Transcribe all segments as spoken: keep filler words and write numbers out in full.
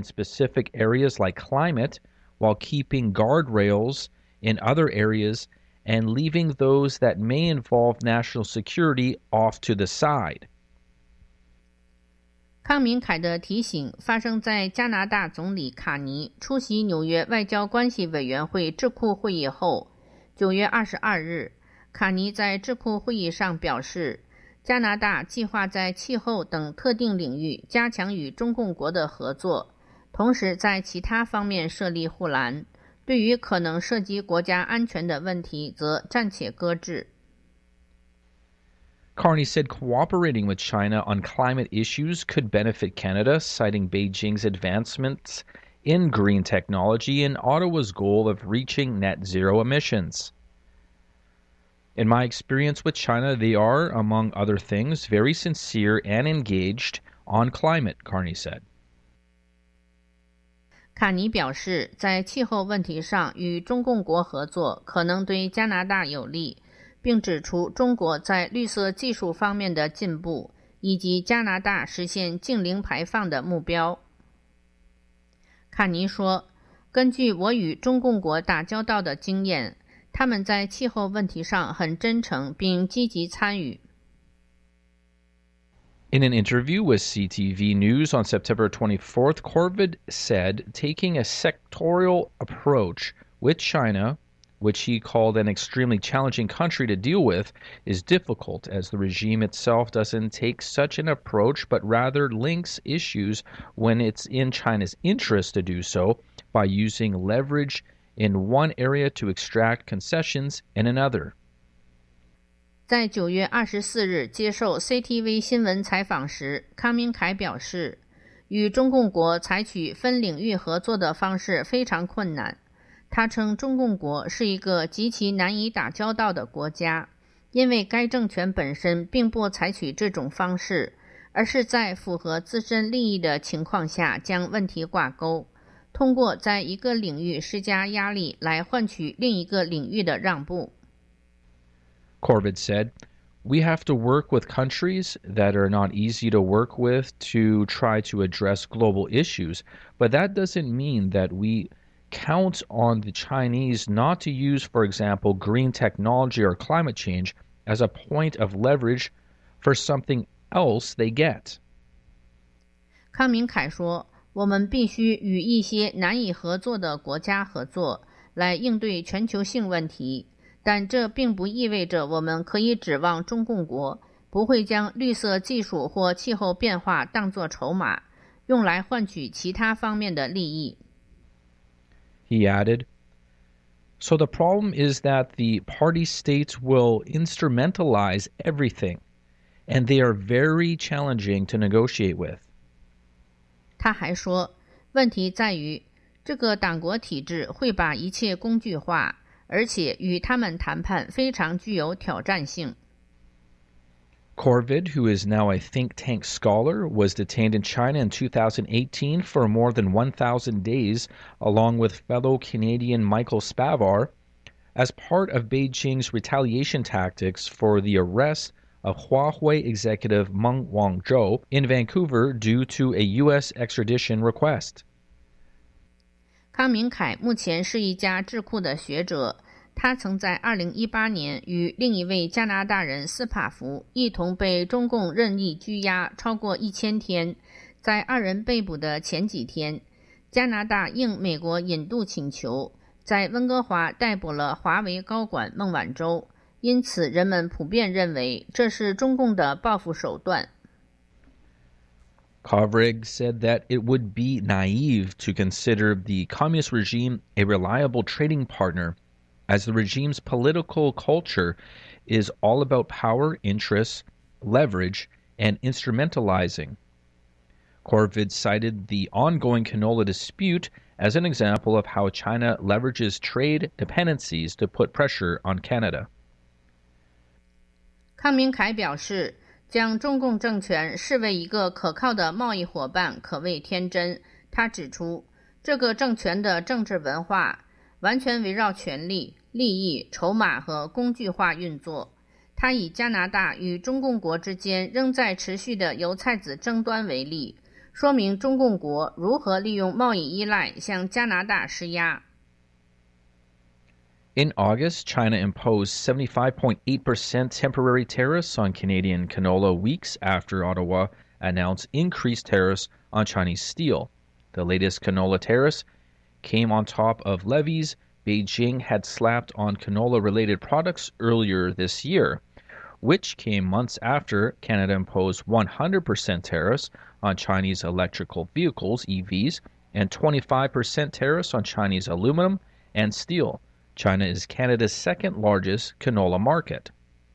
specific areas like climate while keeping guardrails in other areas and leaving those that may involve national security off to the side. 康明凯的提醒发生在加拿大总理卡尼出席纽约外交关系委员会智库会议后。九月二十二日，卡尼在智库会议上表示，加拿大计划在气候等特定领域加强与中共国的合作，同时在其他方面设立护栏，对于可能涉及国家安全的问题则暂且搁置。 Carney said cooperating with China on climate issues could benefit Canada, citing Beijing's advancements in green technology and Ottawa's goal of reaching net zero emissions. In my experience with China, they are, among other things, very sincere and engaged on climate, Carney said. 卡尼表示，在气候问题上与中共国合作可能对加拿大有利，并指出中国在绿色技术方面的进步，以及加拿大实现净零排放的目标。卡尼说，根据我与中共国打交道的经验，他们在气候问题上很真诚并积极参与。 In an interview with C T V News on September twenty-fourth, Corvid said taking a sectorial approach with China, which he called an extremely challenging country to deal with, is difficult as the regime itself doesn't take such an approach but rather links issues when it's in China's interest to do so by using leverage in one area to extract concessions in another. 在九月二十四日接受 C T V 新闻采访时，康明凯表示，与中共国采取分领域合作的方式非常困难。他称中共国是一个极其难以打交道的国家，因为该政权本身并不采取这种方式，而是在符合自身利益的情况下将问题挂钩，通过在一个领域施加压力来换取另一个领域的让步。 Corvid said, "We have to work with countries that are not easy to work with to try to address global issues, but that doesn't mean that we count on the Chinese not to use, for example, green technology or climate change as a point of leverage for something else they get." 康明凯说，我们必须与一些难以合作的国家合作，来应对全球性问题，但这并不意味着我们可以指望中共国不会将绿色技术或气候变化当作筹码，用来换取其他方面的利益。 He added, "So the problem is that the party states will instrumentalize everything, and they are very challenging to negotiate with." 他还说，问题在于这个党国体制会把一切工具化，而且与他们谈判非常具有挑战性。 Corvid, who is now a think tank scholar, was detained in China in two thousand eighteen for more than one thousand days, along with fellow Canadian Michael Spavor, as part of Beijing's retaliation tactics for the arrest of Huawei executive Meng Wanzhou in Vancouver due to a U S extradition request. 康明凯目前是一家智库的学者，他曾在二零一八年与另一位加拿大人斯帕福一同被中共任意拘押超过一千天。在二人被捕的前几天，加拿大应美国引渡请求，在温哥华逮捕了华为高管孟晚舟，因此人们普遍认为这是中共的报复手段。 Kovrig said that it would be naive to consider the communist regime a reliable trading partner, as the regime's political culture is all about power, interests, leverage, and instrumentalizing. Corvid cited the ongoing canola dispute as an example of how China leverages trade dependencies to put pressure on Canada. 康明凯表示，将中共政权视为一个可靠的贸易伙伴可谓天真。他指出，这个政权的政治文化完全围绕权力、利益、筹码和工具化运作。他以加拿大与中共国之间仍在持续的油菜籽争端为例， 说明中共国如何利用贸易依赖向加拿大施压。 In August, China imposed seventy-five point eight percent temporary tariffs on Canadian canola weeks after Ottawa announced increased tariffs on Chinese steel. The latest canola tariffs came on top of levies Beijing had slapped on canola-related products earlier this year, which came months after Canada imposed one hundred percent tariffs on Chinese electrical vehicles, E Vs, and twenty-five percent tariffs on Chinese aluminum and steel. China is Canada's second largest canola market.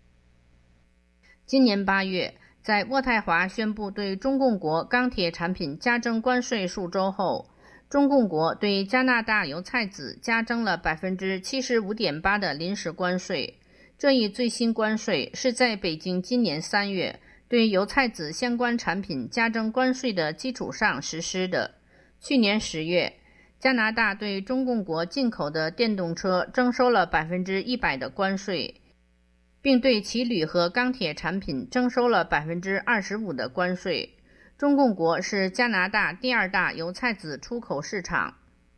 今年八月，在渥太华宣布对中共国钢铁产品加征关税数周后，中共国对加拿大油菜籽加征了 百分之七十五点八 的临时关税。这一最新关税是在北京今年三月对油菜籽相关产品加征关税的基础上实施的。去年十月，加拿大对中共国进口的电动车征收了 百分之百 的关税，并对其铝和钢铁产品征收了 百分之二十五 的关税。中共国是加拿大第二大油菜籽出口市场。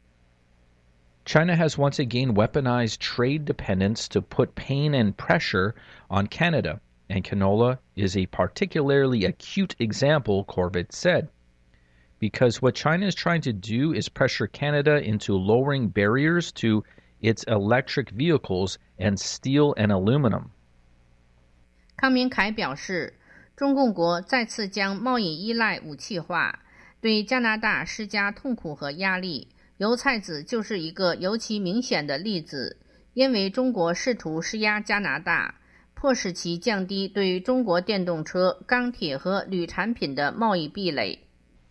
China has once again weaponized trade dependence to put pain and pressure on Canada, and canola is a particularly acute example, Corbett said. Because what China is trying to do is pressure Canada into lowering barriers to its electric vehicles and steel and aluminum. 康明凯表示，中共国再次将贸易依赖武器化，对加拿大施加痛苦和压力。油菜籽就是一个尤其明显的例子，因为中国试图施压加拿大，迫使其降低对中国电动车、钢铁和铝产品的贸易壁垒。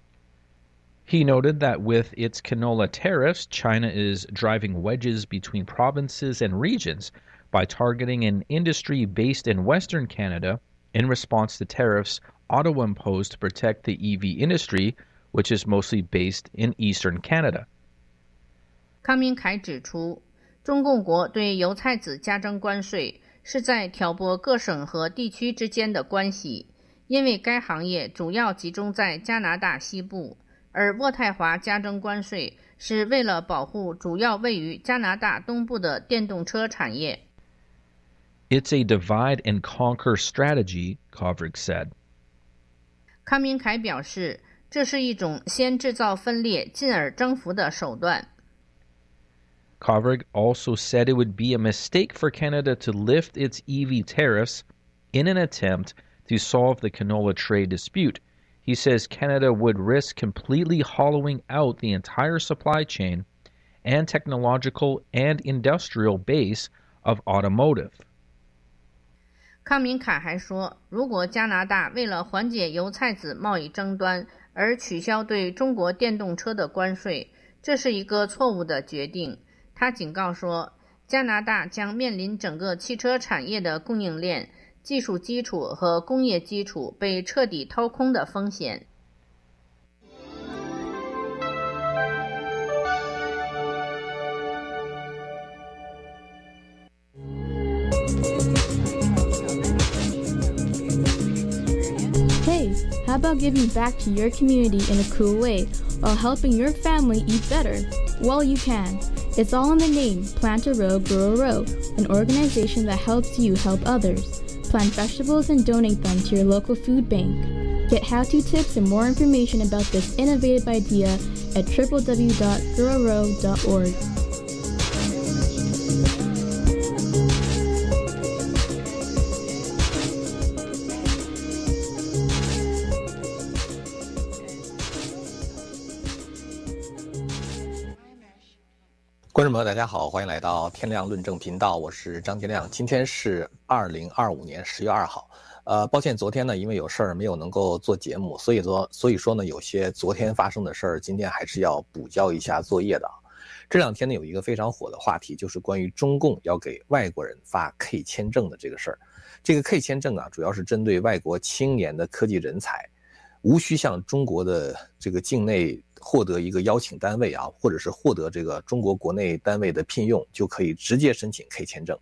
He noted that with its canola tariffs, China is driving wedges between provinces and regions by targeting an industry based in Western Canada in response to tariffs Ottawa imposed to protect the E V industry, which is mostly based in Eastern Canada. 康明凯指出，中共国对油菜籽加征关税是在挑拨各省和地区之间的关系，因为该行业主要集中在加拿大西部，而渥太华加征关税是为了保护主要位于加拿大东部的电动车产业。 It's a divide and conquer strategy, Kovrig said. 康明凯表示，这是一种先制造分裂，进而征服的手段。 Kovrig also said it would be a mistake for Canada to lift its E V tariffs in an attempt to solve the canola trade dispute. He says Canada would risk completely hollowing out the entire supply chain and technological and industrial base of automotive. 康明凯还说，如果加拿大为了缓解油菜籽贸易争端而取消对中国电动车的关税，这是一个错误的决定。他警告说，加拿大将面临整个汽车产业的供应链、技术基础和工业基础被彻底掏空的风险。 Hey, how about giving back to your community in a cool way while helping your family eat better? Well, you can. It's all in the name, Plant a Row, Grow a Row, an organization that helps you help others. Plant vegetables and donate them to your local food bank. Get how-to tips and more information about this innovative idea at w w w dot grow a row dot org. 观众朋友大家好，欢迎来到天亮论证频道，我是张天亮。今天是二零二五年十月二号。呃，抱歉，昨天呢因为有事儿没有能够做节目，所以说所以说呢有些昨天发生的事儿，今天还是要补交一下作业的。这两天呢有一个非常火的话题，就是关于中共要给外国人发 K 签证的这个事儿。这个 K 签证啊，主要是针对外国青年的科技人才，无需向中国的这个境内获得一个邀请单位啊，或者是获得这个中国国内单位的聘用，就可以直接申请 K 签证。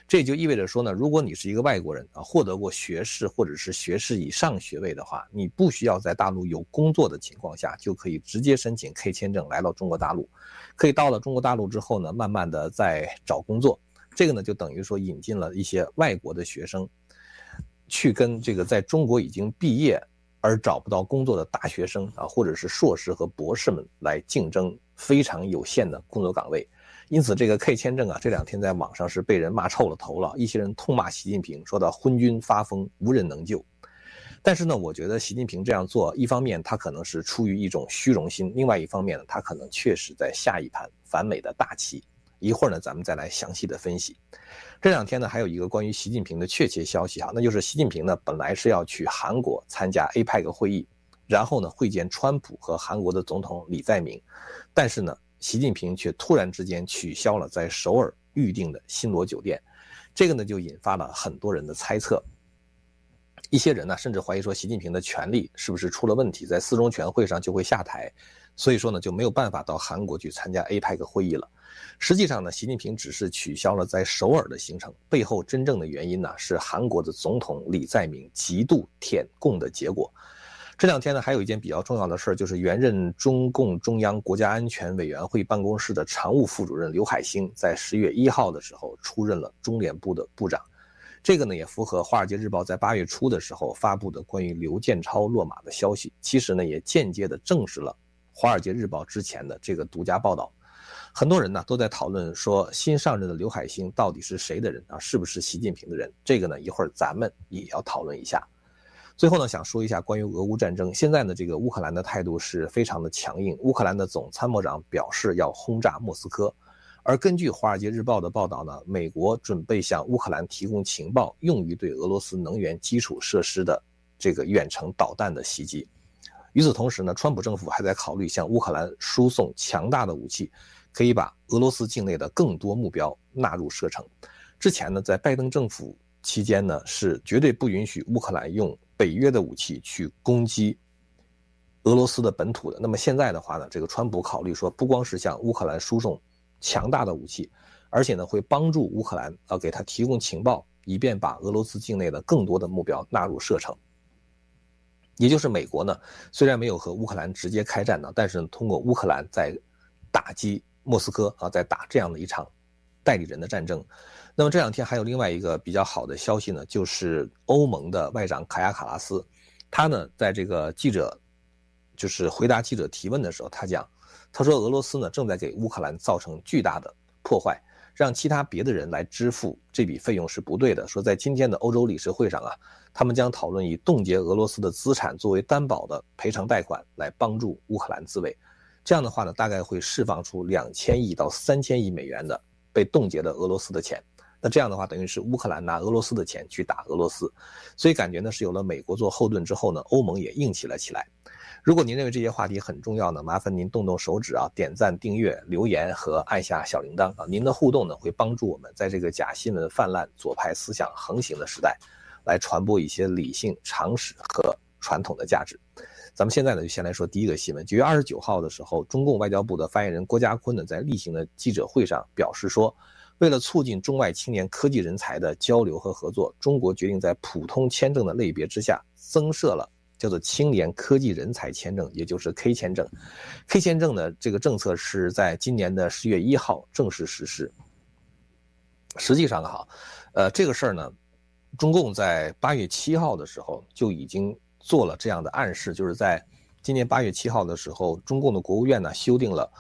这就意味着说呢，如果你是一个外国人啊，获得过学士或者是学士以上学位的话，你不需要在大陆有工作的情况下，就可以直接申请 K 签证来到中国大陆。可以到了中国大陆之后呢，慢慢的再找工作。这个呢，就等于说引进了一些外国的学生，去跟这个在中国已经毕业而找不到工作的大学生啊，或者是硕士和博士们来竞争非常有限的工作岗位。因此这个 K 签证啊，这两天在网上是被人骂臭了头了，一些人痛骂习近平，说到昏君发疯，无人能救。但是呢，我觉得习近平这样做，一方面他可能是出于一种虚荣心，另外一方面呢，他可能确实在下一盘反美的大棋。一会儿呢，咱们再来详细的分析。这两天呢，还有一个关于习近平的确切消息啊，那就是习近平呢本来是要去韩国参加 A P E C 会议，然后呢会见川普和韩国的总统李在明，但是呢，习近平却突然之间取消了在首尔预定的新罗酒店，这个呢就引发了很多人的猜测。一些人呢甚至怀疑说习近平的权力是不是出了问题，在四中全会上就会下台，所以说呢就没有办法到韩国去参加 A P E C 会议了。实际上呢，习近平只是取消了在首尔的行程，背后真正的原因呢是韩国的总统李在明极度舔共的结果。这两天呢，还有一件比较重要的事，就是原任中共中央国家安全委员会办公室的常务副主任刘海星，在十月一号的时候出任了中联部的部长。这个呢，也符合《华尔街日报》在八月初的时候发布的关于刘建超落马的消息。其实呢，也间接的证实了《华尔街日报》之前的这个独家报道。很多人呢都在讨论说，新上任的刘海星到底是谁的人啊？是不是习近平的人？这个呢，一会儿咱们也要讨论一下。最后呢，想说一下关于俄乌战争。现在呢，这个乌克兰的态度是非常的强硬。乌克兰的总参谋长表示要轰炸莫斯科，而根据《华尔街日报》的报道呢，美国准备向乌克兰提供情报，用于对俄罗斯能源基础设施的这个远程导弹的袭击。与此同时呢，川普政府还在考虑向乌克兰输送强大的武器，可以把俄罗斯境内的更多目标纳入射程。之前呢，在拜登政府期间呢，是绝对不允许乌克兰用北约的武器去攻击俄罗斯的本土的。那么现在的话呢，这个川普考虑说，不光是向乌克兰输送强大的武器，而且呢会帮助乌克兰啊，给他提供情报，以便把俄罗斯境内的更多的目标纳入射程。也就是美国呢，虽然没有和乌克兰直接开战呢，但是通过乌克兰在打击莫斯科啊，在打这样的一场代理人的战争。那么这两天还有另外一个比较好的消息呢，就是欧盟的外长卡亚卡拉斯，他呢在这个记者就是回答记者提问的时候，他讲，他说俄罗斯呢正在给乌克兰造成巨大的破坏，让其他别的人来支付这笔费用是不对的。说在今天的欧洲理事会上啊，他们将讨论以冻结俄罗斯的资产作为担保的赔偿贷款来帮助乌克兰自卫。这样的话呢，大概会释放出两千亿到三千亿美元的被冻结的俄罗斯的钱。那这样的话，等于是乌克兰拿俄罗斯的钱去打俄罗斯，所以感觉呢是有了美国做后盾之后呢，欧盟也硬气了起来。如果您认为这些话题很重要呢，麻烦您动动手指啊，点赞、订阅、留言和按下小铃铛啊。您的互动呢，会帮助我们在这个假新闻泛滥、左派思想横行的时代，来传播一些理性、常识和传统的价值。咱们现在呢，就先来说第一个新闻。九月二十九号的时候，中共外交部的发言人郭家坤呢，在例行的记者会上表示说，为了促进中外青年科技人才的交流和合作，中国决定在普通签证的类别之下增设了叫做青年科技人才签证，也就是 K 签证。K 签证呢，这个政策是在今年的十月一号正式实施。实际上哈，呃，这个事儿呢，中共在八月七号的时候就已经做了这样的暗示，就是在今年八月七号的时候，中共的国务院呢修订了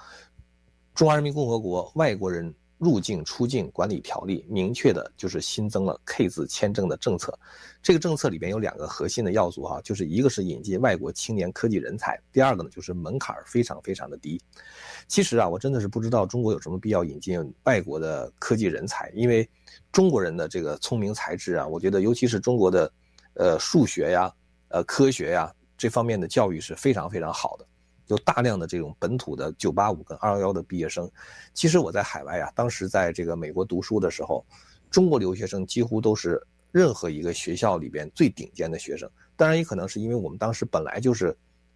《中华人民共和国外国人入境出境管理条例》，明确的就是新增了 K 字签证的政策。这个政策里边有两个核心的要素哈，就是一个是引进外国青年科技人才，第二个呢就是门槛非常非常的低。其实啊，我真的是不知道中国有什么必要引进外国的科技人才，因为中国人的这个聪明才智啊，我觉得尤其是中国的呃数学呀、呃科学呀这方面的教育是非常非常好的。有大量的这种本土的九八五跟二一一的毕业生。其实我在海外啊，当时在这个美国读书的时候，中国留学生几乎都是任何一个学校里边最顶尖的学生。当然也可能是因为我们当时本来就是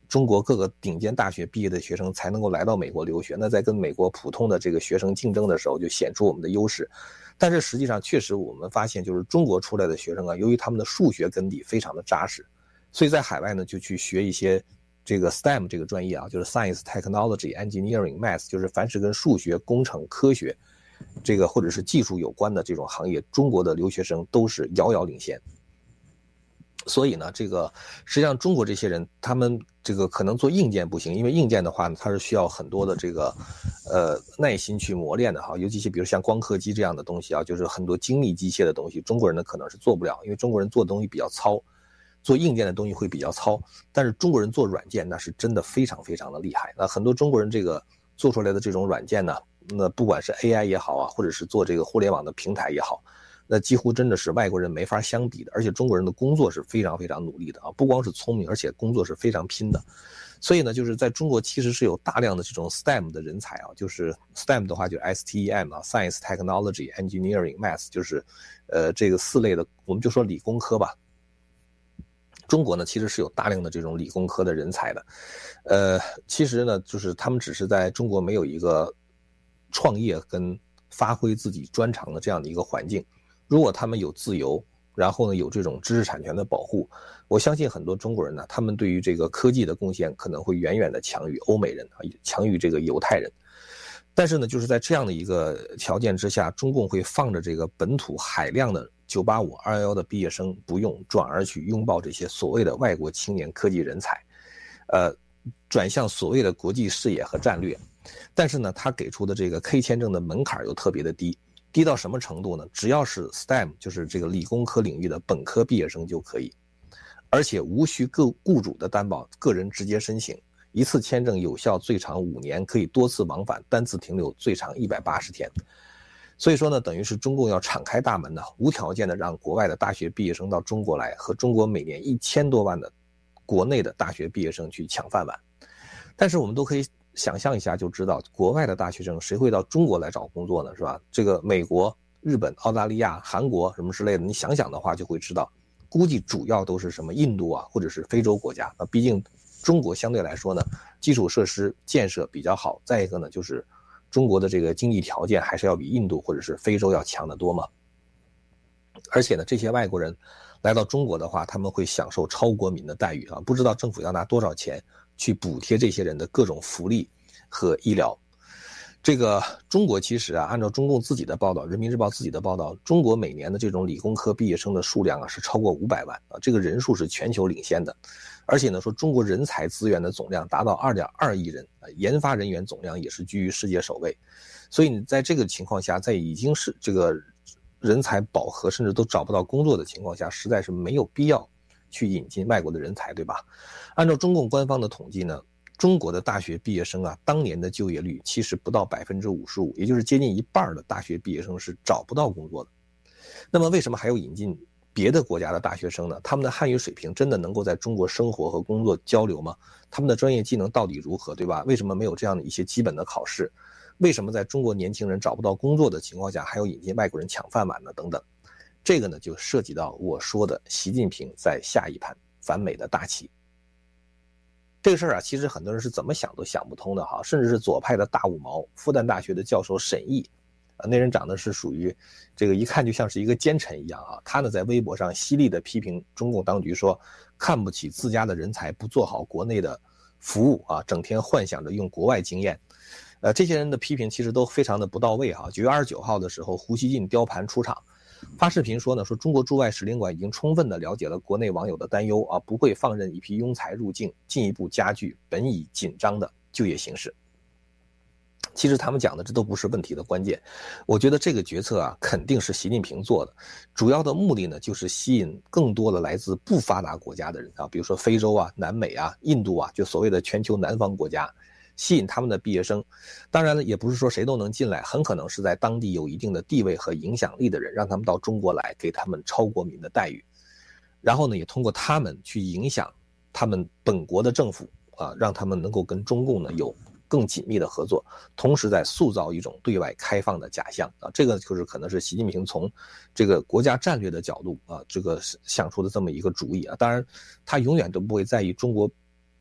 中国各个顶尖大学毕业的学生才能够来到美国留学，那在跟美国普通的这个学生竞争的时候就显出我们的优势。但是实际上确实我们发现，就是中国出来的学生啊，由于他们的数学根底非常的扎实，所以在海外呢就去学一些这个 S T E M 这个专业啊，就是 Science, Technology, Engineering, Math， 就是凡是跟数学、工程、科学这个或者是技术有关的这种行业，中国的留学生都是遥遥领先。所以呢，这个实际上中国这些人，他们这个可能做硬件不行，因为硬件的话呢，它是需要很多的这个呃耐心去磨练的哈，尤其是比如像光刻机这样的东西啊，就是很多精密机械的东西，中国人呢可能是做不了，因为中国人做的东西比较糙，做硬件的东西会比较糙，但是中国人做软件那是真的非常非常的厉害。那很多中国人这个做出来的这种软件呢，那不管是 A I 也好啊，或者是做这个互联网的平台也好，那几乎真的是外国人没法相比的，而且中国人的工作是非常非常努力的啊，不光是聪明，而且工作是非常拼的。所以呢，就是在中国其实是有大量的这种 S T E M 的人才啊，就是 S T E M 的话就是 S T E M 啊 ，Science, Technology, Engineering, Math， 就是呃这个四类的，我们就说理工科吧。中国呢其实是有大量的这种理工科的人才的，呃，其实呢就是他们只是在中国没有一个创业跟发挥自己专长的这样的一个环境。如果他们有自由，然后呢有这种知识产权的保护，我相信很多中国人呢，他们对于这个科技的贡献可能会远远的强于欧美人啊，强于这个犹太人。但是呢，就是在这样的一个条件之下，中共会放着这个本土海量的九八五、二一一的毕业生不用，转而去拥抱这些所谓的外国青年科技人才，呃，转向所谓的国际视野和战略。但是呢，他给出的这个 K 签证的门槛又特别的低。低到什么程度呢？只要是 S T E M， 就是这个理工科领域的本科毕业生就可以，而且无需各雇主的担保，个人直接申请，一次签证有效最长五年，可以多次往返，单次停留最长一百八十天。所以说呢，等于是中共要敞开大门呢，无条件的让国外的大学毕业生到中国来，和中国每年一千多万的国内的大学毕业生去抢饭碗。但是我们都可以想象一下就知道，国外的大学生谁会到中国来找工作呢？是吧？这个美国、日本、澳大利亚、韩国什么之类的，你想想的话就会知道，估计主要都是什么印度啊，或者是非洲国家。那毕竟中国相对来说呢，基础设施建设比较好，再一个呢，就是中国的这个经济条件还是要比印度或者是非洲要强得多嘛。而且呢，这些外国人来到中国的话，他们会享受超国民的待遇啊，不知道政府要拿多少钱去补贴这些人的各种福利和医疗。这个中国其实啊，按照中共自己的报道，人民日报自己的报道，中国每年的这种理工科毕业生的数量啊是超过五百万啊，这个人数是全球领先的。而且呢，说中国人才资源的总量达到 二点二亿人啊，研发人员总量也是居于世界首位。所以你在这个情况下，在已经是这个人才饱和甚至都找不到工作的情况下，实在是没有必要去引进外国的人才，对吧？按照中共官方的统计呢，中国的大学毕业生啊，当年的就业率其实不到 百分之五十五， 也就是接近一半的大学毕业生是找不到工作的。那么为什么还要引进别的国家的大学生呢？他们的汉语水平真的能够在中国生活和工作交流吗？他们的专业技能到底如何，对吧？为什么没有这样的一些基本的考试？为什么在中国年轻人找不到工作的情况下还要引进外国人抢饭碗呢？等等，这个呢就涉及到我说的习近平在下一盘反美的大棋。这个事儿啊，其实很多人是怎么想都想不通的哈，甚至是左派的大五毛，复旦大学的教授沈毅，啊，那人长得是属于这个一看就像是一个奸臣一样啊。他呢在微博上犀利的批评中共当局说，看不起自家的人才，不做好国内的服务啊，整天幻想着用国外经验。呃，这些人的批评其实都非常的不到位哈。九月二十九号的时候，胡锡进雕盘出场，发视频说呢，说中国驻外使领馆已经充分的了解了国内网友的担忧啊，不会放任一批庸才入境，进一步加剧本已紧张的就业形势。其实他们讲的这都不是问题的关键，我觉得这个决策啊肯定是习近平做的，主要的目的呢就是吸引更多的来自不发达国家的人啊，比如说非洲啊、南美啊、印度啊，就所谓的全球南方国家，吸引他们的毕业生。当然了，也不是说谁都能进来，很可能是在当地有一定的地位和影响力的人，让他们到中国来，给他们超国民的待遇，然后呢也通过他们去影响他们本国的政府啊，让他们能够跟中共呢有更紧密的合作，同时在塑造一种对外开放的假象啊，这个就是可能是习近平从这个国家战略的角度啊，这个想出的这么一个主意啊。当然，他永远都不会在意中国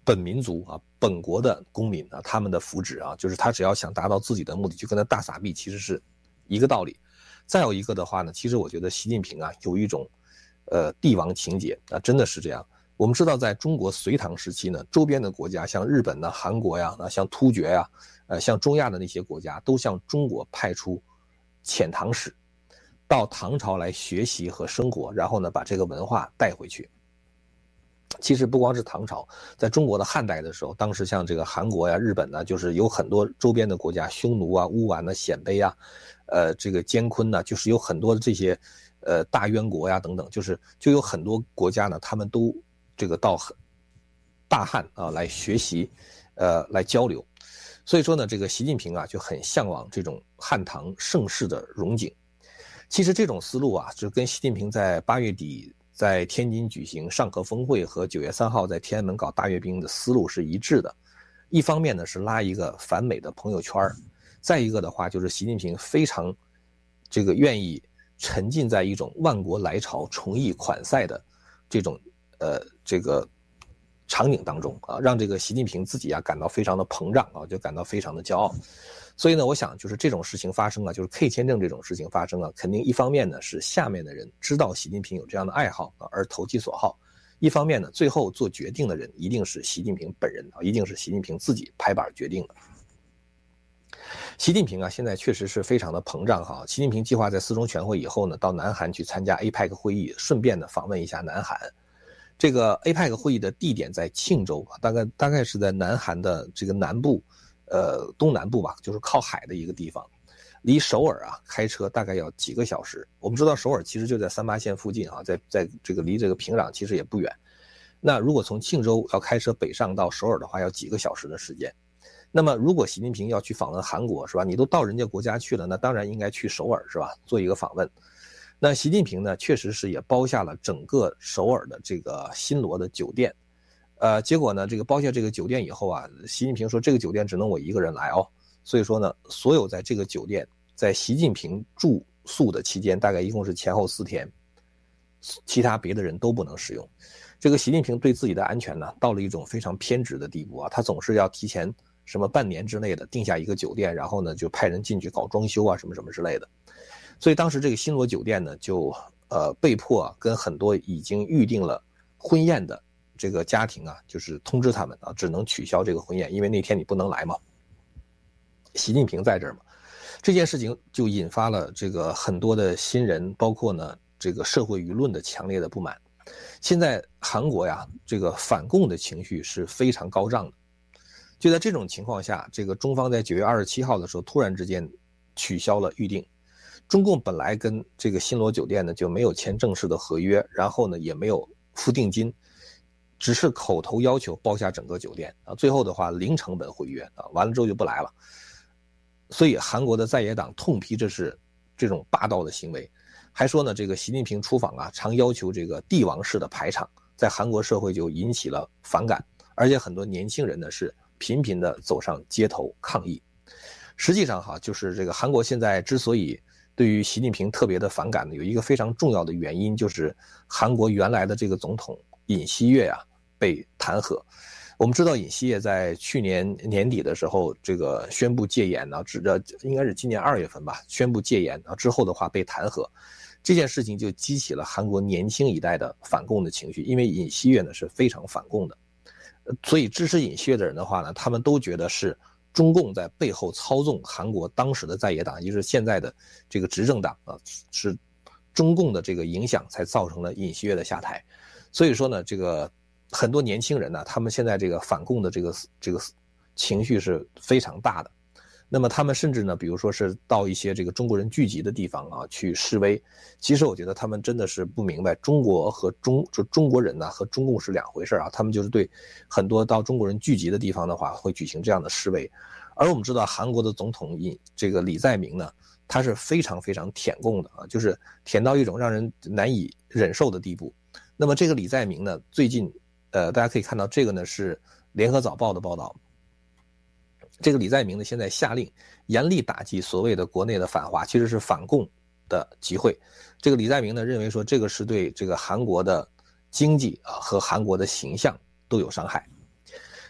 本民族啊、本国的公民啊，他们的福祉啊，就是他只要想达到自己的目的，就跟他大撒币其实是一个道理。再有一个的话呢，其实我觉得习近平啊有一种呃帝王情节啊，真的是这样。我们知道，在中国隋唐时期呢，周边的国家像日本呢、韩国呀、啊像突厥呀、呃像中亚的那些国家，都向中国派出遣唐使，到唐朝来学习和生活，然后呢把这个文化带回去。其实不光是唐朝，在中国的汉代的时候，当时像这个韩国呀、日本呢，就是有很多周边的国家，匈奴啊、乌丸啊、鲜卑啊，呃，这个艰昆呢，就是有很多的这些，呃，大渊国呀等等，就是就有很多国家呢，他们都这个到大汉啊来学习，呃，来交流。所以说呢，这个习近平啊就很向往这种汉唐盛世的荣景。其实这种思路啊，就跟习近平在八月底在天津举行上合峰会和九月三号在天安门搞大阅兵的思路是一致的。一方面呢是拉一个反美的朋友圈，再一个的话就是习近平非常这个愿意沉浸在一种万国来朝、重义款赛的这种呃这个场景当中啊，让这个习近平自己啊感到非常的膨胀啊，就感到非常的骄傲。所以呢，我想就是这种事情发生啊，就是 K 签证这种事情发生啊，肯定一方面呢是下面的人知道习近平有这样的爱好啊，而投其所好；一方面呢，最后做决定的人一定是习近平本人啊，一定是习近平自己拍板决定的。习近平啊，现在确实是非常的膨胀哈。习近平计划在四中全会以后呢，到南韩去参加 A P E C 会议，顺便呢访问一下南韩。这个 A P E C 会议的地点在庆州，大概大概是在南韩的这个南部。呃，东南部吧，就是靠海的一个地方，离首尔啊开车大概要几个小时。我们知道首尔其实就在三八线附近啊，在在这个离这个平壤其实也不远。那如果从庆州要开车北上到首尔的话，要几个小时的时间。那么如果习近平要去访问韩国，是吧？你都到人家国家去了，那当然应该去首尔，是吧？做一个访问。那习近平呢，确实是也包下了整个首尔的这个新罗的酒店。呃，结果呢，这个包下这个酒店以后啊，习近平说这个酒店只能我一个人来哦，所以说呢，所有在这个酒店在习近平住宿的期间，大概一共是前后四天，其他别的人都不能使用。这个习近平对自己的安全呢，到了一种非常偏执的地步啊，他总是要提前什么半年之内的定下一个酒店，然后呢就派人进去搞装修啊，什么什么之类的。所以当时这个新罗酒店呢，就呃被迫啊跟很多已经预定了婚宴的这个家庭啊，就是通知他们啊，只能取消这个婚宴，因为那天你不能来嘛。习近平在这儿嘛，这件事情就引发了这个很多的新人，包括呢这个社会舆论的强烈的不满。现在韩国呀，这个反共的情绪是非常高涨的。就在这种情况下，这个中方在九月二十七号的时候，突然之间取消了预定。中共本来跟这个新罗酒店呢就没有签正式的合约，然后呢也没有付定金。只是口头要求包下整个酒店啊，最后的话零成本毁约啊，完了之后就不来了。所以韩国的在野党痛批这是这种霸道的行为，还说呢这个习近平出访啊，常要求这个帝王式的排场，在韩国社会就引起了反感，而且很多年轻人呢是频频的走上街头抗议。实际上哈，就是这个韩国现在之所以对于习近平特别的反感呢，有一个非常重要的原因，就是韩国原来的这个总统尹锡悦啊被弹劾。我们知道尹锡悦在去年年底的时候，这个宣布戒严呢，指着应该是今年二月份吧，宣布戒严啊之后的话被弹劾，这件事情就激起了韩国年轻一代的反共的情绪，因为尹锡悦呢是非常反共的，所以支持尹锡悦的人的话呢，他们都觉得是中共在背后操纵韩国当时的在野党，也就是现在的这个执政党啊，是中共的这个影响才造成了尹锡悦的下台。所以说呢，这个很多年轻人呢，他们现在这个反共的这个这个情绪是非常大的。那么他们甚至呢，比如说是到一些这个中国人聚集的地方啊去示威。其实我觉得他们真的是不明白中国和中就中国人呢和中共是两回事啊。他们就是对很多到中国人聚集的地方的话，会举行这样的示威。而我们知道韩国的总统这个李在明呢，他是非常非常舔共的啊，就是舔到一种让人难以忍受的地步。那么这个李在明呢，最近，呃，大家可以看到这个呢是联合早报的报道。这个李在明呢，现在下令严厉打击所谓的国内的反华，其实是反共的集会。这个李在明呢认为说，这个是对这个韩国的经济啊和韩国的形象都有伤害。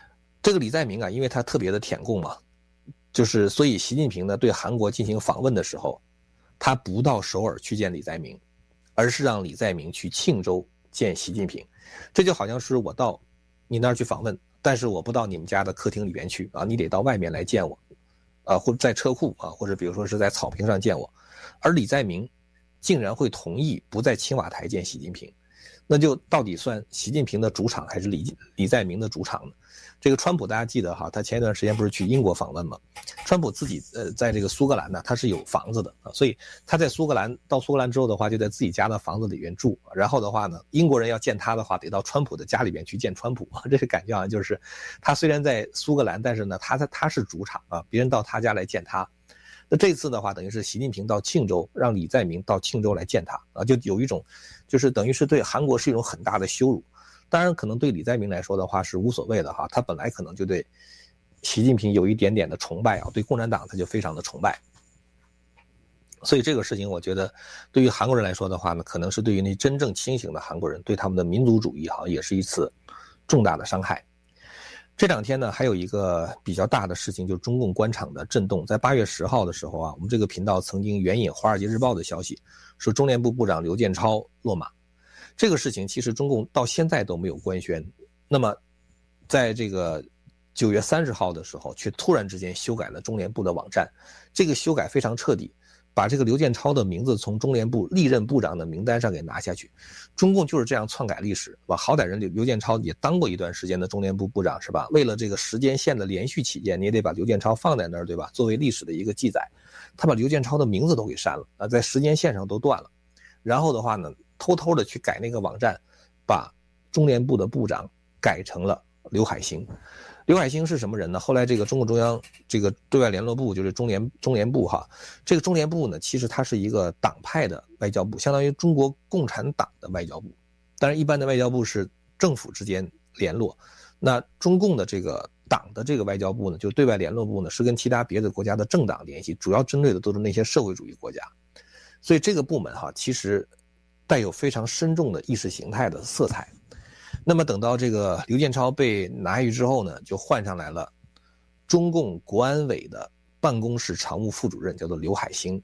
这个李在明啊，因为他特别的舔共嘛，就是所以习近平呢对韩国进行访问的时候，他不到首尔去见李在明，而是让李在明去庆州见习近平。这就好像是我到你那儿去访问，但是我不到你们家的客厅里边去啊，你得到外面来见我，啊，或者在车库啊，或者比如说是在草坪上见我。而李在明竟然会同意不在青瓦台见习近平，那就到底算习近平的主场还是李李在明的主场呢？这个川普大家记得哈，他前一段时间不是去英国访问吗？川普自己呃在这个苏格兰呢，他是有房子的啊，所以他在苏格兰到苏格兰之后的话，就在自己家的房子里面住。然后的话呢，英国人要见他的话，得到川普的家里面去见川普。这是感觉啊，就是他虽然在苏格兰，但是呢，他他他是主场啊，别人到他家来见他。那这次的话，等于是习近平到庆州，让李在明到庆州来见他啊，就有一种，就是等于是对韩国是一种很大的羞辱。当然，可能对李在明来说的话是无所谓的哈，他本来可能就对习近平有一点点的崇拜啊，对共产党他就非常的崇拜。所以这个事情，我觉得对于韩国人来说的话呢，可能是对于那真正清醒的韩国人，对他们的民族主义哈，也是一次重大的伤害。这两天呢，还有一个比较大的事情，就是中共官场的震动。在八月十号的时候啊，我们这个频道曾经援引《华尔街日报》的消息，说中联部部长刘建超落马。这个事情其实中共到现在都没有官宣，那么在这个九月三十号的时候，却突然之间修改了中联部的网站，这个修改非常彻底，把这个刘建超的名字从中联部历任部长的名单上给拿下去。中共就是这样篡改历史，吧？好歹人刘建超也当过一段时间的中联部部长，是吧？为了这个时间线的连续起见，你也得把刘建超放在那儿，对吧？作为历史的一个记载，他把刘建超的名字都给删了啊，在时间线上都断了。然后的话呢，偷偷的去改那个网站，把中联部的部长改成了刘海星。刘海星是什么人呢？后来这个中共中央这个对外联络部，就是中联中联部哈，这个中联部呢，其实它是一个党派的外交部，相当于中国共产党的外交部。当然，一般的外交部是政府之间联络，那中共的这个党的这个外交部呢，就对外联络部呢，是跟其他别的国家的政党联系，主要针对的都是那些社会主义国家。所以这个部门哈，其实带有非常深重的意识形态的色彩。那么等到这个刘建超被拿下去之后呢，就换上来了中共国安委的办公室常务副主任，叫做刘海星。